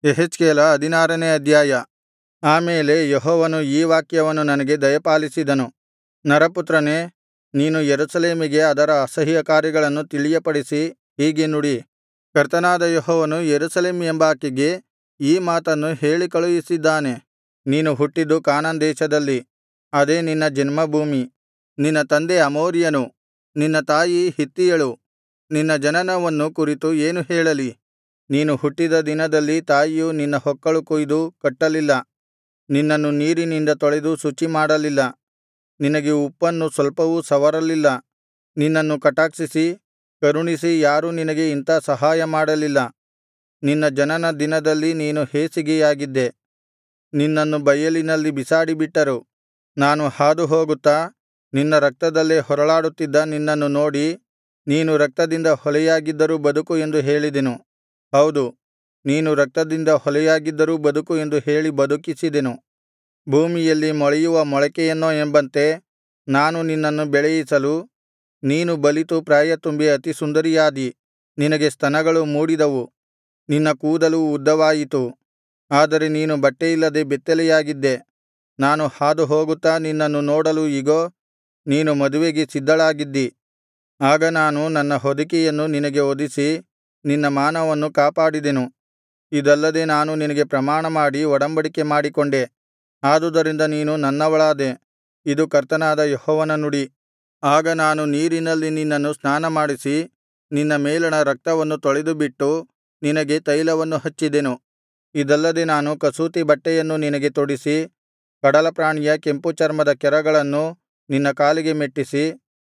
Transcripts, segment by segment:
ಯೆಹೆಜ್ಕೇಲ 16ನೇ ಅಧ್ಯಾಯ. ಆ ಮೇಲೆ ಯೆಹೋವನು ಈ ವಾಕ್ಯವನ್ನು ನನಗೆ ದಯಪಾಲಿಸಿದನು. ನರಪುತ್ರನೇ, ನೀನು ಯೆರೂಸಲೇಮಿಗೆ ಅದರ ಅಸಹ್ಯಕಾರ್ಯಗಳನ್ನು ತಿಳಿಯಪಡಿಸಿ ಹೀಗೆ ನುಡಿ. ಕರ್ತನಾದ ಯೆಹೋವನು ಯೆರೂಸಲೇಮ್ ಎಂಬಾಕೆಗೆ ಈ ಮಾತನ್ನು ಹೇಳಿ ಕಳುಹಿಸಿದ್ದಾನೆ. ನೀನು ಹುಟ್ಟಿದ್ದು ಕಾನಾನ್ ದೇಶದಲ್ಲಿ, ಅದೇ ನಿನ್ನ ಜನ್ಮಭೂಮಿ. ನಿನ್ನ ತಂದೆ ಅಮೋರಿಯನು, ನಿನ್ನ ತಾಯಿ ಹಿತ್ತಿಯಳು. ನಿನ್ನ ಜನನವನ್ನು ಕುರಿತು ಏನು ಹೇಳಲಿ? ನೀನು ಹುಟ್ಟಿದ ದಿನದಲ್ಲಿ ತಾಯಿಯು ನಿನ್ನ ಹೊಕ್ಕಳು ಕೊಯ್ದು ಕಟ್ಟಲಿಲ್ಲ, ನಿನ್ನನ್ನು ನೀರಿನಿಂದ ತೊಳೆದು ಶುಚಿಮಾಡಲಿಲ್ಲ, ನಿನಗೆ ಉಪ್ಪನ್ನು ಸ್ವಲ್ಪವೂ ಸವರಲಿಲ್ಲ. ನಿನ್ನನ್ನು ಕಟಾಕ್ಷಿಸಿ ಕರುಣಿಸಿ ಯಾರೂ ನಿನಗೆ ಇಂಥಾ ಸಹಾಯ ಮಾಡಲಿಲ್ಲ. ನಿನ್ನ ಜನನ ದಿನದಲ್ಲಿ ನೀನು ಹೇಸಿಗೆಯಾಗಿದ್ದೆ, ನಿನ್ನನ್ನು ಬಯಲಿನಲ್ಲಿ ಬಿಸಾಡಿಬಿಟ್ಟರು. ನಾನು ಹಾದುಹೋಗುತ್ತಾ ನಿನ್ನ ರಕ್ತದಲ್ಲೇ ಹೊರಳಾಡುತ್ತಿದ್ದ ನಿನ್ನನ್ನು ನೋಡಿ, ನೀನು ರಕ್ತದಿಂದ ಹೊಲೆಯಾಗಿದ್ದರೂ ಬದುಕು ಎಂದು ಹೇಳಿದೆನು. ಹೌದು, ನೀನು ರಕ್ತದಿಂದ ಹೊಲೆಯಾಗಿದ್ದರೂ ಬದುಕು ಎಂದು ಹೇಳಿ ಬದುಕಿಸಿದೆನು. ಭೂಮಿಯಲ್ಲಿ ಮೊಳೆಯುವ ಮೊಳಕೆಯನ್ನೋ ಎಂಬಂತೆ ನಾನು ನಿನ್ನನ್ನು ಬೆಳೆಯಿಸಲು ನೀನು ಬಲಿತು ಪ್ರಾಯತುಂಬಿ ಅತಿ ಸುಂದರಿಯಾದಿ. ನಿನಗೆ ಸ್ತನಗಳು ಮೂಡಿದವು, ನಿನ್ನ ಕೂದಲು ಉದ್ದವಾಯಿತು. ಆದರೆ ನೀನು ಬಟ್ಟೆಯಿಲ್ಲದೆ ಬೆತ್ತಲೆಯಾಗಿದ್ದೆ. ನಾನು ಹಾದುಹೋಗುತ್ತಾ ನಿನ್ನನ್ನು ನೋಡಲು ಇಗೋ, ನೀನು ಮದುವೆಗೆ ಸಿದ್ಧಳಾಗಿದ್ದಿ. ಆಗ ನಾನು ನನ್ನ ಹೊದಿಕೆಯನ್ನು ನಿನಗೆ ಹೊದಿಸಿ ನಿನ್ನ ಮಾನವನ್ನು ಕಾಪಾಡಿದೆನು. ಇದಲ್ಲದೆ ನಾನು ನಿನಗೆ ಪ್ರಮಾಣಮಾಡಿ ಒಡಂಬಡಿಕೆ ಮಾಡಿಕೊಂಡೆ. ಆದುದರಿಂದ ನೀನು ನನ್ನವಳಾದೆ. ಇದು ಕರ್ತನಾದ ಯೆಹೋವನ ನುಡಿ. ಆಗ ನಾನು ನೀರಿನಲ್ಲಿ ನಿನ್ನನ್ನು ಸ್ನಾನಮಾಡಿಸಿ ನಿನ್ನ ಮೇಲಣ ರಕ್ತವನ್ನು ತೊಳೆದುಬಿಟ್ಟು ನಿನಗೆ ತೈಲವನ್ನು ಹಚ್ಚಿದೆನು. ಇದಲ್ಲದೆ ನಾನು ಕಸೂತಿ ಬಟ್ಟೆಯನ್ನು ನಿನಗೆ ತೊಡಿಸಿ ಕಡಲಪ್ರಾಣಿಯ ಕೆಂಪು ಚರ್ಮದ ಕೆರಗಳನ್ನು ನಿನ್ನ ಕಾಲಿಗೆ ಮೆಟ್ಟಿಸಿ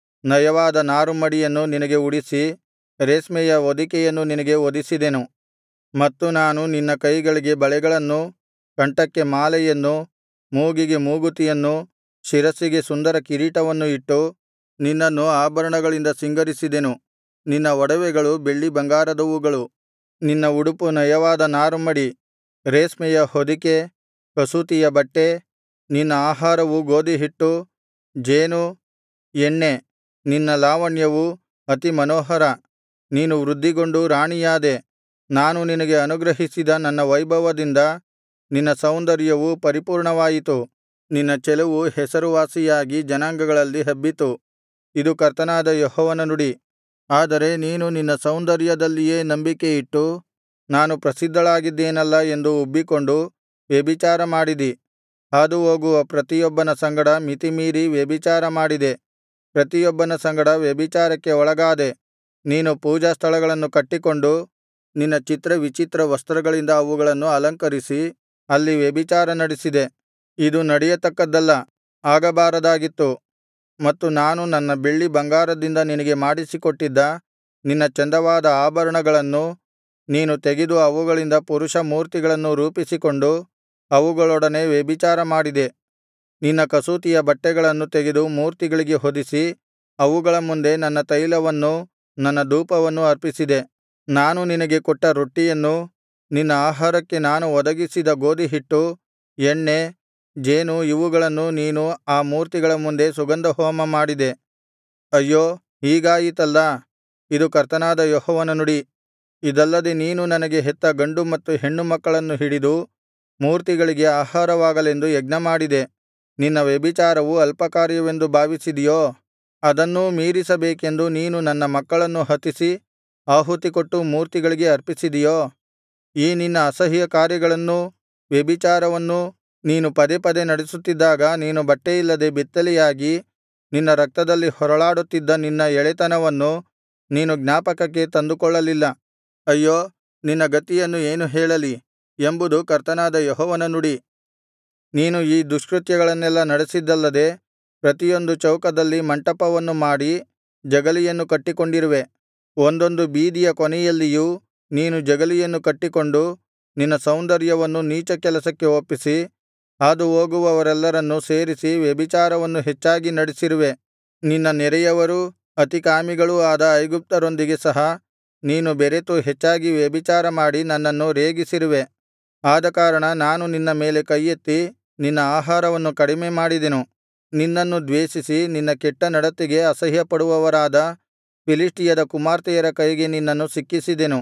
ನಯವಾದ ನಾರುಮಡಿಯನ್ನು ನಿನಗೆ ಉಡಿಸಿ ರೇಷ್ಮೆಯ ಹೊದಿಕೆಯನ್ನು ನಿನಗೆ ಹೊದಿಸಿದೆನು. ಮತ್ತು ನಾನು ನಿನ್ನ ಕೈಗಳಿಗೆ ಬಳೆಗಳನ್ನೂ, ಕಂಠಕ್ಕೆ ಮಾಲೆಯನ್ನು, ಮೂಗಿಗೆ ಮೂಗುತಿಯನ್ನು, ಶಿರಸ್ಸಿಗೆ ಸುಂದರ ಕಿರೀಟವನ್ನು ಇಟ್ಟು ನಿನ್ನನ್ನು ಆಭರಣಗಳಿಂದ ಸಿಂಗರಿಸಿದೆನು. ನಿನ್ನ ಒಡವೆಗಳು ಬೆಳ್ಳಿ ಬಂಗಾರದವುಗಳು. ನಿನ್ನ ಉಡುಪು ನಯವಾದ ನಾರುಮಡಿ, ರೇಷ್ಮೆಯ ಹೊದಿಕೆ, ಕಸೂತಿಯ ಬಟ್ಟೆ. ನಿನ್ನ ಆಹಾರವು ಗೋದಿಹಿಟ್ಟು, ಜೇನು, ಎಣ್ಣೆ. ನಿನ್ನ ಲಾವಣ್ಯವು ಅತಿ ಮನೋಹರ. ನೀನು ವೃದ್ಧಿಗೊಂಡು ರಾಣಿಯಾದೆ. ನಾನು ನಿನಗೆ ಅನುಗ್ರಹಿಸಿದ ನನ್ನ ವೈಭವದಿಂದ ನಿನ್ನ ಸೌಂದರ್ಯವು ಪರಿಪೂರ್ಣವಾಯಿತು. ನಿನ್ನ ಚೆಲುವು ಹೆಸರುವಾಸಿಯಾಗಿ ಜನಾಂಗಗಳಲ್ಲಿ ಹಬ್ಬಿತು. ಇದು ಕರ್ತನಾದ ಯೆಹೋವನ ನುಡಿ. ಆದರೆ ನೀನು ನಿನ್ನ ಸೌಂದರ್ಯದಲ್ಲಿಯೇ ನಂಬಿಕೆಯಿಟ್ಟು, ನಾನು ಪ್ರಸಿದ್ಧಳಾಗಿದ್ದೇನಲ್ಲಾ ಎಂದು ಉಬ್ಬಿಕೊಂಡು ವ್ಯಭಿಚಾರ ಮಾಡಿದಿ. ಹಾದುಹೋಗುವ ಪ್ರತಿಯೊಬ್ಬನ ಸಂಗಡ ಮಿತಿಮೀರಿ ವ್ಯಭಿಚಾರ ಮಾಡಿದೆ. ಪ್ರತಿಯೊಬ್ಬನ ಸಂಗಡ ವ್ಯಭಿಚಾರಕ್ಕೆ ಒಳಗಾದೆ. ನೀನು ಪೂಜಾಸ್ಥಳಗಳನ್ನು ಕಟ್ಟಿಕೊಂಡು ನಿನ್ನ ಚಿತ್ರವಿಚಿತ್ರ ವಸ್ತ್ರಗಳಿಂದ ಅವುಗಳನ್ನು ಅಲಂಕರಿಸಿ ಅಲ್ಲಿ ವ್ಯಭಿಚಾರ ನಡೆಸಿದೆ. ಇದು ನಡೆಯತಕ್ಕದ್ದಲ್ಲ, ಆಗಬಾರದಾಗಿತ್ತು. ಮತ್ತು ನಾನು ನನ್ನ ಬೆಳ್ಳಿ ಬಂಗಾರದಿಂದ ನಿನಗೆ ಮಾಡಿಸಿಕೊಟ್ಟಿದ್ದ ನಿನ್ನ ಚಂದವಾದ ಆಭರಣಗಳನ್ನು ನೀನು ತೆಗೆದು ಅವುಗಳಿಂದ ಪುರುಷ ಮೂರ್ತಿಗಳನ್ನು ರೂಪಿಸಿಕೊಂಡು ಅವುಗಳೊಡನೆ ವ್ಯಭಿಚಾರ ಮಾಡಿದೆ. ನಿನ್ನ ಕಸೂತಿಯ ಬಟ್ಟೆಗಳನ್ನು ತೆಗೆದು ಮೂರ್ತಿಗಳಿಗೆ ಹೊದಿಸಿ ಅವುಗಳ ಮುಂದೆ ನನ್ನ ತೈಲವನ್ನೂ ನನ್ನ ಧೂಪವನ್ನೂ ಅರ್ಪಿಸಿದೆ. ನಾನು ನಿನಗೆ ಕೊಟ್ಟ ರೊಟ್ಟಿಯನ್ನೂ ನಿನ್ನ ಆಹಾರಕ್ಕೆ ನಾನು ಒದಗಿಸಿದ ಗೋದಿಹಿಟ್ಟು, ಎಣ್ಣೆ, ಜೇನು ಇವುಗಳನ್ನೂ ನೀನು ಆ ಮೂರ್ತಿಗಳ ಮುಂದೆ ಸುಗಂಧಹೋಮ ಮಾಡಿದೆ. ಅಯ್ಯೋ, ಹೀಗಾಯಿತಲ್ಲಾ? ಇದು ಕರ್ತನಾದ ಯೆಹೋವನ ನುಡಿ. ಇದಲ್ಲದೆ ನೀನು ನನಗೆ ಹೆತ್ತ ಗಂಡು ಮತ್ತು ಹೆಣ್ಣು ಮಕ್ಕಳನ್ನು ಹಿಡಿದು ಮೂರ್ತಿಗಳಿಗೆ ಆಹಾರವಾಗಲೆಂದು ಯಜ್ಞಮಾಡಿದೆ. ನಿನ್ನ ವ್ಯಭಿಚಾರವು ಅಲ್ಪಕಾರ್ಯವೆಂದು ಭಾವಿಸಿದಿಯೋ? ಅದನ್ನೂ ಮೀರಿಸಬೇಕೆಂದು ನೀನು ನನ್ನ ಮಕ್ಕಳನ್ನು ಹತಿಸಿ ಆಹುತಿಕೊಟ್ಟು ಮೂರ್ತಿಗಳಿಗೆ ಅರ್ಪಿಸಿದಿಯೋ? ಈ ನಿನ್ನ ಅಸಹ್ಯ ಕಾರ್ಯಗಳನ್ನೂ ವ್ಯಭಿಚಾರವನ್ನೂ ನೀನು ಪದೇ ಪದೇ ನಡೆಸುತ್ತಿದ್ದಾಗ ನೀನು ಬಟ್ಟೆಯಿಲ್ಲದೆ ಬೆತ್ತಲೆಯಾಗಿ ನಿನ್ನ ರಕ್ತದಲ್ಲಿ ಹೊರಳಾಡುತ್ತಿದ್ದ ನಿನ್ನ ಎಳೆತನವನ್ನು ನೀನು ಜ್ಞಾಪಕಕ್ಕೆ ತಂದುಕೊಳ್ಳಲಿಲ್ಲ. ಅಯ್ಯೋ, ನಿನ್ನ ಗತಿಯನ್ನು ಏನು ಹೇಳಲಿ ಎಂಬುದು ಕರ್ತನಾದ ಯೆಹೋವನ ನುಡಿ. ನೀನು ಈ ದುಷ್ಕೃತ್ಯಗಳನ್ನೆಲ್ಲಾ ನಡೆಸಿದ್ದಲ್ಲದೆ ಪ್ರತಿಯೊಂದು ಚೌಕದಲ್ಲಿ ಮಂಟಪವನ್ನು ಮಾಡಿ ಜಗಲಿಯನ್ನು ಕಟ್ಟಿಕೊಂಡಿರುವೆ. ಒಂದೊಂದು ಬೀದಿಯ ಕೊನೆಯಲ್ಲಿಯೂ ನೀನು ಜಗಲಿಯನ್ನು ಕಟ್ಟಿಕೊಂಡು ನಿನ್ನ ಸೌಂದರ್ಯವನ್ನು ನೀಚ ಕೆಲಸಕ್ಕೆ ಒಪ್ಪಿಸಿ ಹಾದುಹೋಗುವವರೆಲ್ಲರನ್ನು ಸೇರಿಸಿ ವ್ಯಭಿಚಾರವನ್ನು ಹೆಚ್ಚಾಗಿ ನಡೆಸಿರುವೆ. ನಿನ್ನ ನೆರೆಯವರೂ ಅತಿಕಾಮಿಗಳೂ ಆದ ಐಗುಪ್ತರೊಂದಿಗೆ ಸಹ ನೀನು ಬೆರೆತು ಹೆಚ್ಚಾಗಿ ವ್ಯಭಿಚಾರ ಮಾಡಿ ನನ್ನನ್ನು ರೇಗಿಸಿರುವೆ. ಆದಕಾರಣ ನಾನು ನಿನ್ನ ಮೇಲೆ ಕೈಯೆತ್ತಿ ನಿನ್ನ ಆಹಾರವನ್ನು ಕಡಿಮೆ ಮಾಡಿದೆನು. ನಿನ್ನನ್ನು ದ್ವೇಷಿಸಿ ನಿನ್ನ ಕೆಟ್ಟ ನಡತೆಗೆ ಅಸಹ್ಯಪಡುವವರಾದ ಫಿಲಿಷ್ಟಿಯದ ಕುಮಾರ್ತೆಯರ ಕೈಗೆ ನಿನ್ನನ್ನು ಸಿಕ್ಕಿಸಿದೆನು.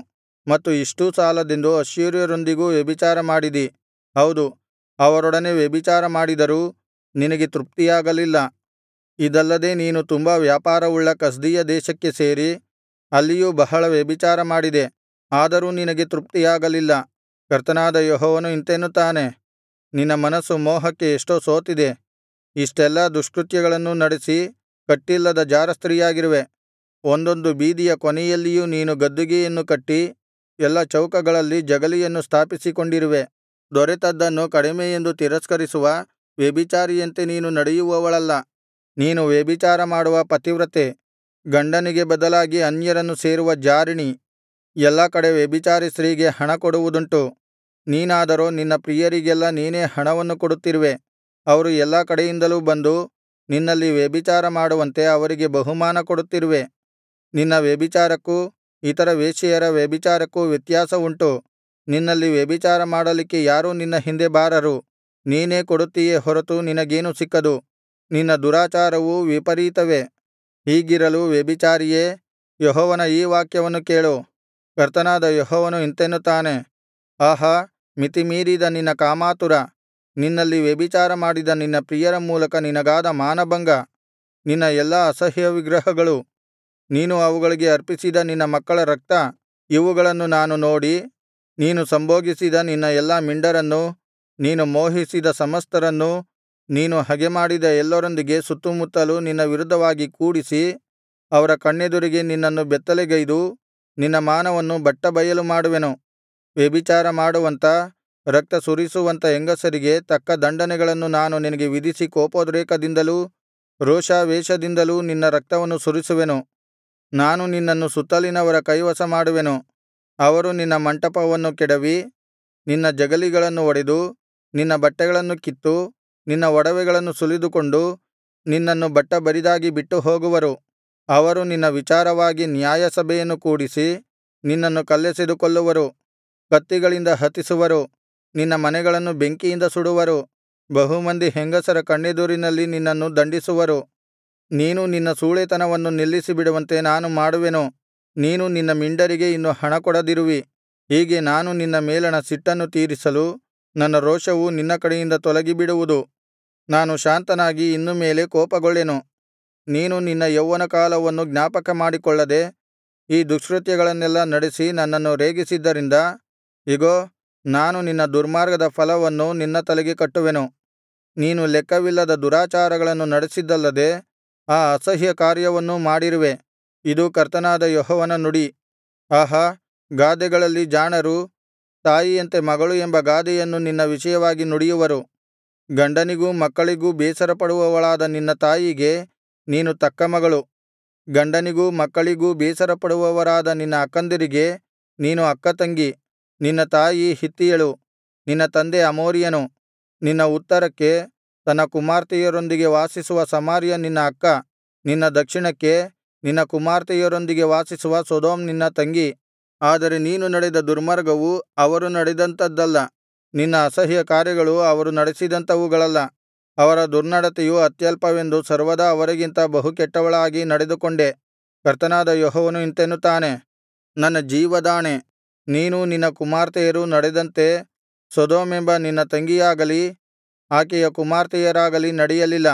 ಮತ್ತು ಇಷ್ಟೂ ಸಾಲದೆಂದು ಅಶ್ಶೂರ್ಯರೊಂದಿಗೂ ವ್ಯಭಿಚಾರ ಮಾಡಿದಿ. ಹೌದು, ಅವರೊಡನೆ ವ್ಯಭಿಚಾರ ಮಾಡಿದರೂ ನಿನಗೆ ತೃಪ್ತಿಯಾಗಲಿಲ್ಲ. ಇದಲ್ಲದೆ ನೀನು ತುಂಬಾ ವ್ಯಾಪಾರವುಳ್ಳ ಕಸ್ದೀಯ ದೇಶಕ್ಕೆ ಸೇರಿ ಅಲ್ಲಿಯೂ ಬಹಳ ವ್ಯಭಿಚಾರ ಮಾಡಿದೆ, ಆದರೂ ನಿನಗೆ ತೃಪ್ತಿಯಾಗಲಿಲ್ಲ. ಕರ್ತನಾದ ಯೆಹೋವನು ಇಂತೆನ್ನುತ್ತಾನೆ, ನಿನ್ನ ಮನಸ್ಸು ಮೋಹಕ್ಕೆ ಎಷ್ಟೋ ಸೋತಿದೆ. ಇಷ್ಟೆಲ್ಲಾ ದುಷ್ಕೃತ್ಯಗಳನ್ನೂ ನಡೆಸಿ ಕಟ್ಟಿಲ್ಲದ ಜಾರಸ್ತ್ರೀಯಾಗಿರುವೆ. ಒಂದೊಂದು ಬೀದಿಯ ಕೊನೆಯಲ್ಲಿಯೂ ನೀನು ಗದ್ದುಗೆಯನ್ನು ಕಟ್ಟಿ ಎಲ್ಲಾ ಚೌಕಗಳಲ್ಲಿ ಜಗಲಿಯನ್ನು ಸ್ಥಾಪಿಸಿಕೊಂಡಿರುವೆ. ದೊರೆತದ್ದನ್ನು ಕಡಿಮೆಯೆಂದು ತಿರಸ್ಕರಿಸುವ ವ್ಯಭಿಚಾರಿಯಂತೆ ನೀನು ನಡೆಯುವವಳಲ್ಲ. ನೀನು ವ್ಯಭಿಚಾರ ಮಾಡುವ ಪತಿವ್ರತೆ, ಗಂಡನಿಗೆ ಬದಲಾಗಿ ಅನ್ಯರನ್ನು ಸೇರುವ ಜಾರಿಣಿ. ಎಲ್ಲಾ ಕಡೆ ವ್ಯಭಿಚಾರಿ ಸ್ತ್ರೀಗೆ ಹಣ ಕೊಡುವುದುಂಟು. ನೀನಾದರೋ ನಿನ್ನ ಪ್ರಿಯರಿಗೆಲ್ಲಾ ನೀನೇ ಹಣವನ್ನು ಕೊಡುತ್ತಿರುವೆ. ಅವರು ಎಲ್ಲಾ ಕಡೆಯಿಂದಲೂ ಬಂದು ನಿನ್ನಲ್ಲಿ ವ್ಯಭಿಚಾರ ಮಾಡುವಂತೆ ಅವರಿಗೆ ಬಹುಮಾನ ಕೊಡುತ್ತಿರುವೆ. ನಿನ್ನ ವ್ಯಭಿಚಾರಕ್ಕೂ ಇತರ ವೇಶ್ಯೆಯರ ವ್ಯಭಿಚಾರಕ್ಕೂ ವ್ಯತ್ಯಾಸ ಉಂಟು. ನಿನ್ನಲ್ಲಿ ವ್ಯಭಿಚಾರ ಮಾಡಲಿಕ್ಕೆ ಯಾರೂ ನಿನ್ನ ಹಿಂದೆ ಬಾರರು. ನೀನೇ ಕೊಡುತ್ತೀಯೇ ಹೊರತು ನಿನಗೇನೂ ಸಿಕ್ಕದು. ನಿನ್ನ ದುರಾಚಾರವು ವಿಪರೀತವೇ. ಹೀಗಿರಲು ವ್ಯಭಿಚಾರಿಯೇ, ಯೆಹೋವನ ಈ ವಾಕ್ಯವನ್ನು ಕೇಳು. ಕರ್ತನಾದ ಯೆಹೋವನು ಇಂತೆನ್ನುತ್ತಾನೆ, ಆಹಾ, ಮಿತಿಮೀರಿದ ನಿನ್ನ ಕಾಮಾತುರ, ನಿನ್ನಲ್ಲಿ ವ್ಯಭಿಚಾರ ಮಾಡಿದ ನಿನ್ನ ಪ್ರಿಯರ ಮೂಲಕ ನಿನಗಾದ ಮಾನಭಂಗ, ನಿನ್ನ ಎಲ್ಲಾ ಅಸಹ್ಯ ವಿಗ್ರಹಗಳು, ನೀನು ಅವುಗಳಿಗೆ ಅರ್ಪಿಸಿದ ನಿನ್ನ ಮಕ್ಕಳ ರಕ್ತ, ಇವುಗಳನ್ನು ನಾನು ನೋಡಿ, ನೀನು ಸಂಭೋಗಿಸಿದ ನಿನ್ನ ಎಲ್ಲಾ ಮಿಂಡರನ್ನೂ, ನೀನು ಮೋಹಿಸಿದ ಸಮಸ್ತರನ್ನೂ, ನೀನು ಹಗೆಮಾಡಿದ ಎಲ್ಲರೊಂದಿಗೆ ಸುತ್ತುಮುತ್ತಲು ನಿನ್ನ ವಿರುದ್ಧವಾಗಿ ಕೂಡಿಸಿ, ಅವರ ಕಣ್ಣೆದುರಿಗೆ ನಿನ್ನನ್ನು ಬೆತ್ತಲೆಗೈದು ನಿನ್ನ ಮಾನವನ್ನು ಬಟ್ಟಬಯಲು ಮಾಡುವೆನು. ವ್ಯಭಿಚಾರ ಮಾಡುವಂಥ, ರಕ್ತ ಸುರಿಸುವಂಥ ಹೆಂಗಸರಿಗೆ ತಕ್ಕ ದಂಡನೆಗಳನ್ನು ನಾನು ನಿನಗೆ ವಿಧಿಸಿ ಕೋಪೋದ್ರೇಕದಿಂದಲೂ ರೋಷಾವೇಶದಿಂದಲೂ ನಿನ್ನ ರಕ್ತವನ್ನು ಸುರಿಸುವೆನು. ನಾನು ನಿನ್ನನ್ನು ಸುತ್ತಲಿನವರ ಕೈವಶ ಮಾಡುವೆನು. ಅವರು ನಿನ್ನ ಮಂಟಪವನ್ನು ಕೆಡವಿ, ನಿನ್ನ ಜಗಲಿಗಳನ್ನು ಒಡೆದು, ನಿನ್ನ ಬಟ್ಟೆಗಳನ್ನು ಕಿತ್ತು, ನಿನ್ನ ಒಡವೆಗಳನ್ನು ಸುಲಿದುಕೊಂಡು ನಿನ್ನನ್ನು ಬಟ್ಟಬರಿದಾಗಿ ಬಿಟ್ಟು ಹೋಗುವರು. ಅವರು ನಿನ್ನ ವಿಚಾರವಾಗಿ ನ್ಯಾಯಸಭೆಯನ್ನು ಕೂಡಿಸಿ ನಿನ್ನನ್ನು ಕಲ್ಲೆಸೆದು ಕೊಲ್ಲುವರು. ಕತ್ತಿಗಳಿಂದ ಹತಿಸುವರು, ನಿನ್ನ ಮನೆಗಳನ್ನು ಬೆಂಕಿಯಿಂದ ಸುಡುವರು. ಬಹುಮಂದಿ ಹೆಂಗಸರ ಕಣ್ಣೆದುರಿನಲ್ಲಿ ನಿನ್ನನ್ನು ದಂಡಿಸುವರು. ನೀನು ನಿನ್ನ ಸೂಳೆತನವನ್ನು ನಿಲ್ಲಿಸಿಬಿಡುವಂತೆ ನಾನು ಮಾಡುವೆನು. ನೀನು ನಿನ್ನ ಮಿಂಡರಿಗೆ ಇನ್ನು ಹಣ ಕೊಡದಿರುವಿ. ಹೀಗೆ ನಾನು ನಿನ್ನ ಮೇಲಣ ಸಿಟ್ಟನ್ನು ತೀರಿಸಲು ನನ್ನ ರೋಷವು ನಿನ್ನ ಕಡೆಯಿಂದ ತೊಲಗಿಬಿಡುವುದು. ನಾನು ಶಾಂತನಾಗಿ ಇನ್ನು ಮೇಲೆ ಕೋಪಗೊಳ್ಳೆನು. ನೀನು ನಿನ್ನ ಯೌವನಕಾಲವನ್ನು ಜ್ಞಾಪಕ ಮಾಡಿಕೊಳ್ಳದೆ ಈ ದುಷ್ಕೃತ್ಯಗಳನ್ನೆಲ್ಲಾ ನಡೆಸಿ ನನ್ನನ್ನು ರೇಗಿಸಿದ್ದರಿಂದ, ಇಗೋ, ನಾನು ನಿನ್ನ ದುರ್ಮಾರ್ಗದ ಫಲವನ್ನು ನಿನ್ನ ತಲೆಗೆ ಕಟ್ಟುವೆನು. ನೀನು ಲೆಕ್ಕವಿಲ್ಲದ ದುರಾಚಾರಗಳನ್ನು ನಡೆಸಿದ್ದಲ್ಲದೆ ಆ ಅಸಹ್ಯ ಕಾರ್ಯವನ್ನೂ ಮಾಡಿರುವೆ. ಇದು ಕರ್ತನಾದ ಯೆಹೋವನ ನುಡಿ. ಆಹಾ, ಗಾದೆಗಳಲ್ಲಿ ಜಾಣರು ತಾಯಿಯಂತೆ ಮಗಳು ಎಂಬ ಗಾದೆಯನ್ನು ನಿನ್ನ ವಿಷಯವಾಗಿ ನುಡಿಯುವರು. ಗಂಡನಿಗೂ ಮಕ್ಕಳಿಗೂ ಬೇಸರಪಡುವವಳಾದ ನಿನ್ನ ತಾಯಿಗೆ ನೀನು ತಕ್ಕ ಮಗಳು. ಗಂಡನಿಗೂ ಮಕ್ಕಳಿಗೂ ಬೇಸರಪಡುವವರಾದ ನಿನ್ನ ಅಕ್ಕಂದಿರಿಗೆ ನೀನು ಅಕ್ಕತಂಗಿ. ನಿನ್ನ ತಾಯಿ ಹಿತ್ತಿಯಳು, ನಿನ್ನ ತಂದೆ ಅಮೋರಿಯನು. ನಿನ್ನ ಉತ್ತರಕ್ಕೆ ತನ್ನ ಕುಮಾರ್ತೆಯರೊಂದಿಗೆ ವಾಸಿಸುವ ಸಮಾರ್ಯ ನಿನ್ನ ಅಕ್ಕ. ನಿನ್ನ ದಕ್ಷಿಣಕ್ಕೆ ನಿನ್ನ ಕುಮಾರ್ತೆಯರೊಂದಿಗೆ ವಾಸಿಸುವ ಸೊದೋಮ್ ನಿನ್ನ ತಂಗಿ. ಆದರೆ ನೀನು ನಡೆದ ದುರ್ಮಾರ್ಗವು ಅವರು ನಡೆದಂಥದ್ದಲ್ಲ, ನಿನ್ನ ಅಸಹ್ಯ ಕಾರ್ಯಗಳು ಅವರು ನಡೆಸಿದಂಥವುಗಳಲ್ಲ. ಅವರ ದುರ್ನಡತೆಯು ಅತ್ಯಲ್ಪವೆಂದು ಸರ್ವದಾ ಅವರಿಗಿಂತ ಬಹು ಕೆಟ್ಟವಳಾಗಿ ನಡೆದುಕೊಂಡೆ. ಕರ್ತನಾದ ಯೆಹೋವನು ಇಂತೆನ್ನುತ್ತಾನೆ, ನನ್ನ ಜೀವದಾಣೆ, ನೀನೂ ನಿನ್ನ ಕುಮಾರ್ತೆಯರೂ ನಡೆದಂತೆ ಸೊದೋಮೆಂಬ ನಿನ್ನ ತಂಗಿಯಾಗಲಿ ಆಕೆಯ ಕುಮಾರ್ತೆಯರಾಗಲಿ ನಡೆಯಲಿಲ್ಲ.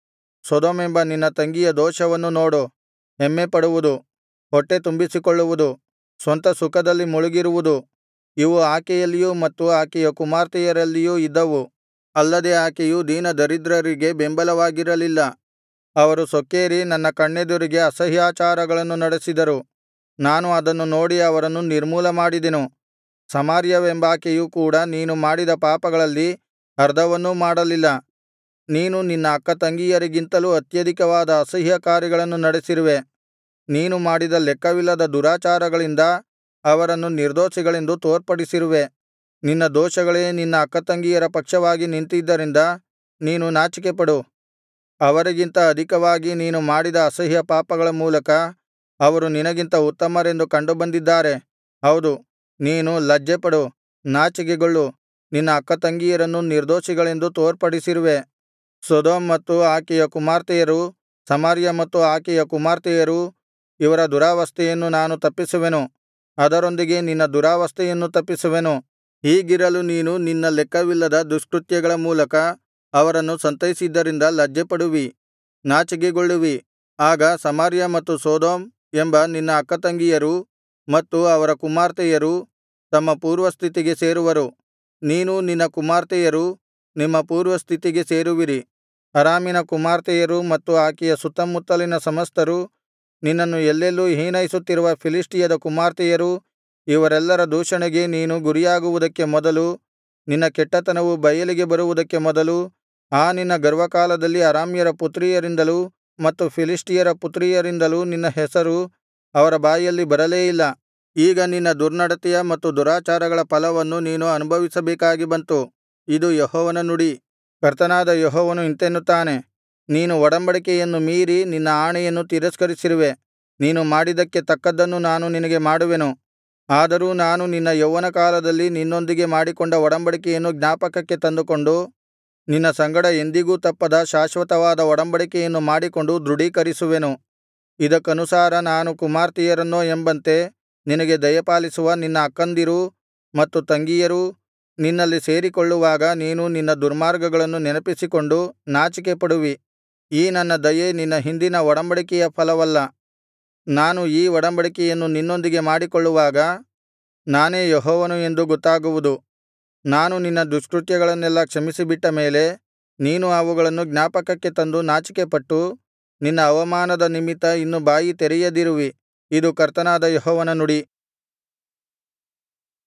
ಸೊದೋಮೆಂಬ ನಿನ್ನ ತಂಗಿಯ ದೋಷವನ್ನು ನೋಡು. ಹೆಮ್ಮೆಪಡುವುದು, ಹೊಟ್ಟೆ ತುಂಬಿಸಿಕೊಳ್ಳುವುದು, ಸ್ವಂತ ಸುಖದಲ್ಲಿ ಮುಳುಗಿರುವುದು, ಇವು ಆಕೆಯಲ್ಲಿಯೂ ಮತ್ತು ಆಕೆಯ ಕುಮಾರ್ತೆಯರಲ್ಲಿಯೂ ಇದ್ದವು. ಅಲ್ಲದೆ ಆಕೆಯು ದೀನದರಿದ್ರರಿಗೆ ಬೆಂಬಲವಾಗಿರಲಿಲ್ಲ. ಅವರು ಸೊಕ್ಕೇರಿ ನನ್ನ ಕಣ್ಣೆದುರಿಗೆ ಅಸಹ್ಯಾಚಾರಗಳನ್ನು ನಡೆಸಿದರು. ನಾನು ಅದನ್ನು ನೋಡಿ ಅವರನ್ನು ನಿರ್ಮೂಲ ಮಾಡಿದೆನು. ಸಮಾರ್ಯವೆಂಬಾಕೆಯು ಕೂಡ ನೀನು ಮಾಡಿದ ಪಾಪಗಳಲ್ಲಿ ಅರ್ಧವನ್ನೂ ಮಾಡಲಿಲ್ಲ. ನೀನು ನಿನ್ನ ಅಕ್ಕತಂಗಿಯರಿಗಿಂತಲೂ ಅತ್ಯಧಿಕವಾದ ಅಸಹ್ಯ ಕಾರ್ಯಗಳನ್ನು ನಡೆಸಿರುವೆ. ನೀನು ಮಾಡಿದ ಲೆಕ್ಕವಿಲ್ಲದ ದುರಾಚಾರಗಳಿಂದ ಅವರನ್ನು ನಿರ್ದೋಷಿಗಳೆಂದು ತೋರ್ಪಡಿಸಿರುವೆ. ನಿನ್ನ ದೋಷಗಳೇ ನಿನ್ನ ಅಕ್ಕತಂಗಿಯರ ಪಕ್ಷವಾಗಿ ನಿಂತಿದ್ದರಿಂದ ನೀನು ನಾಚಿಕೆಪಡು. ಅವರಿಗಿಂತ ಅಧಿಕವಾಗಿ ನೀನು ಮಾಡಿದ ಅಸಹ್ಯ ಪಾಪಗಳ ಮೂಲಕ ಅವರು ನಿನಗಿಂತ ಉತ್ತಮರೆಂದು ಕಂಡುಬಂದಿದ್ದಾರೆ. ಹೌದು, ನೀನು ಲಜ್ಜೆಪಡು, ನಾಚಿಕೆಗೊಳ್ಳು. ನಿನ್ನ ಅಕ್ಕತಂಗಿಯರನ್ನು ನಿರ್ದೋಷಿಗಳೆಂದು ತೋರ್ಪಡಿಸಿರುವೆ. ಸೊದೋಮ್ ಮತ್ತು ಆಕೆಯ ಕುಮಾರ್ತೆಯರು, ಸಮಾರ್ಯ ಮತ್ತು ಆಕೆಯ ಕುಮಾರ್ತೆಯರು, ಇವರ ದುರಾವಸ್ಥೆಯನ್ನು ನಾನು ತಪ್ಪಿಸುವೆನು. ಅದರೊಂದಿಗೆ ನಿನ್ನ ದುರಾವಸ್ಥೆಯನ್ನು ತಪ್ಪಿಸುವೆನು. ಹೀಗಿರಲು ನೀನು ನಿನ್ನ ಲೆಕ್ಕವಿಲ್ಲದ ದುಷ್ಕೃತ್ಯಗಳ ಮೂಲಕ ಅವರನ್ನು ಸಂತೈಸಿದ್ದರಿಂದ ಲಜ್ಜೆಪಡುವಿ, ನಾಚಿಕೆಗೊಳ್ಳುವಿ. ಆಗ ಸಮಾರ್ಯ ಮತ್ತು ಸೊದೋಮ್ ಎಂಬ ನಿನ್ನ ಅಕ್ಕತಂಗಿಯರೂ ಮತ್ತು ಅವರ ಕುಮಾರ್ತೆಯರೂ ತಮ್ಮ ಪೂರ್ವಸ್ಥಿತಿಗೆ ಸೇರುವರು. ನೀನೂ ನಿನ್ನ ಕುಮಾರ್ತೆಯರೂ ನಿಮ್ಮ ಪೂರ್ವಸ್ಥಿತಿಗೆ ಸೇರುವಿರಿ. ಅರಾಮಿನ ಕುಮಾರ್ತೆಯರು ಮತ್ತು ಆಕೆಯ ಸುತ್ತಮುತ್ತಲಿನ ಸಮಸ್ತರು, ನಿನ್ನನ್ನು ಎಲ್ಲೆಲ್ಲೂ ಹೀನೈಸುತ್ತಿರುವ ಫಿಲಿಷ್ಟಿಯದ ಕುಮಾರ್ತೆಯರು, ಇವರೆಲ್ಲರ ದೂಷಣೆಗೆ ನೀನು ಗುರಿಯಾಗುವುದಕ್ಕೆ ಮೊದಲು, ನಿನ್ನ ಕೆಟ್ಟತನವು ಬಯಲಿಗೆ ಬರುವುದಕ್ಕೆ ಮೊದಲು, ಆ ನಿನ್ನ ಗರ್ವಕಾಲದಲ್ಲಿ ಅರಾಮ್ಯರ ಪುತ್ರಿಯರಿಂದಲೂ ಮತ್ತು ಫಿಲಿಷ್ಟಿಯರ ಪುತ್ರಿಯರಿಂದಲೂ ನಿನ್ನ ಹೆಸರು ಅವರ ಬಾಯಲ್ಲಿ ಬರಲೇ ಇಲ್ಲ. ಈಗ ನಿನ್ನ ದುರ್ನಡತೆಯ ಮತ್ತು ದುರಾಚಾರಗಳ ಫಲವನ್ನು ನೀನು ಅನುಭವಿಸಬೇಕಾಗಿ ಬಂತು. ಇದು ಯೆಹೋವನ ನುಡಿ. ಕರ್ತನಾದ ಯೆಹೋವನು ಇಂತೆನ್ನುತ್ತಾನೆ, ನೀನು ಒಡಂಬಡಿಕೆಯನ್ನು ಮೀರಿ ನಿನ್ನ ಆಣೆಯನ್ನು ತಿರಸ್ಕರಿಸಿರುವೆ. ನೀನು ಮಾಡಿದ್ದಕ್ಕೆ ತಕ್ಕದ್ದನ್ನು ನಾನು ನಿನಗೆ ಮಾಡುವೆನು. ಆದರೂ ನಾನು ನಿನ್ನ ಯೌವನಕಾಲದಲ್ಲಿ ನಿನ್ನೊಂದಿಗೆ ಮಾಡಿಕೊಂಡ ಒಡಂಬಡಿಕೆಯನ್ನು ಜ್ಞಾಪಕಕ್ಕೆ ತಂದುಕೊಂಡು, ನಿನ್ನ ಸಂಗಡ ಎಂದಿಗೂ ತಪ್ಪದ ಶಾಶ್ವತವಾದ ಒಡಂಬಡಿಕೆಯನ್ನು ಮಾಡಿಕೊಂಡು ದೃಢೀಕರಿಸುವೆನು. ಇದಕ್ಕನುಸಾರ ನಾನು ಕುಮಾರ್ತೆಯರನ್ನೋ ಎಂಬಂತೆ ನಿನಗೆ ದಯಪಾಲಿಸುವ ನಿನ್ನ ಅಕ್ಕಂದಿರೂ ಮತ್ತು ತಂಗಿಯರೂ ನಿನ್ನಲ್ಲಿ ಸೇರಿಕೊಳ್ಳುವಾಗ ನೀನು ನಿನ್ನ ದುರ್ಮಾರ್ಗಗಳನ್ನು ನೆನಪಿಸಿಕೊಂಡು ನಾಚಿಕೆಪಡುವಿ. ಈ ನನ್ನ ದಯೆ ನಿನ್ನ ಹಿಂದಿನ ಒಡಂಬಡಿಕೆಯ ಫಲವಲ್ಲ. ನಾನು ಈ ಒಡಂಬಡಿಕೆಯನ್ನು ನಿನ್ನೊಂದಿಗೆ ಮಾಡಿಕೊಳ್ಳುವಾಗ ನಾನೇ ಯೆಹೋವನು ಎಂದು ಗೊತ್ತಾಗುವುದು. ನಾನು ನಿನ್ನ ದುಷ್ಕೃತ್ಯಗಳನ್ನೆಲ್ಲಾ ಕ್ಷಮಿಸಿಬಿಟ್ಟ ಮೇಲೆ ನೀನು ಅವುಗಳನ್ನು ಜ್ಞಾಪಕಕ್ಕೆ ತಂದು ನಾಚಿಕೆಪಟ್ಟು ನಿನ್ನ ಅವಮಾನದ ನಿಮಿತ್ತ ಇನ್ನು ಬಾಯಿ ತೆರೆಯದಿರುವಿ. ಇದು ಕರ್ತನಾದ ಯೆಹೋವನ ನುಡಿ.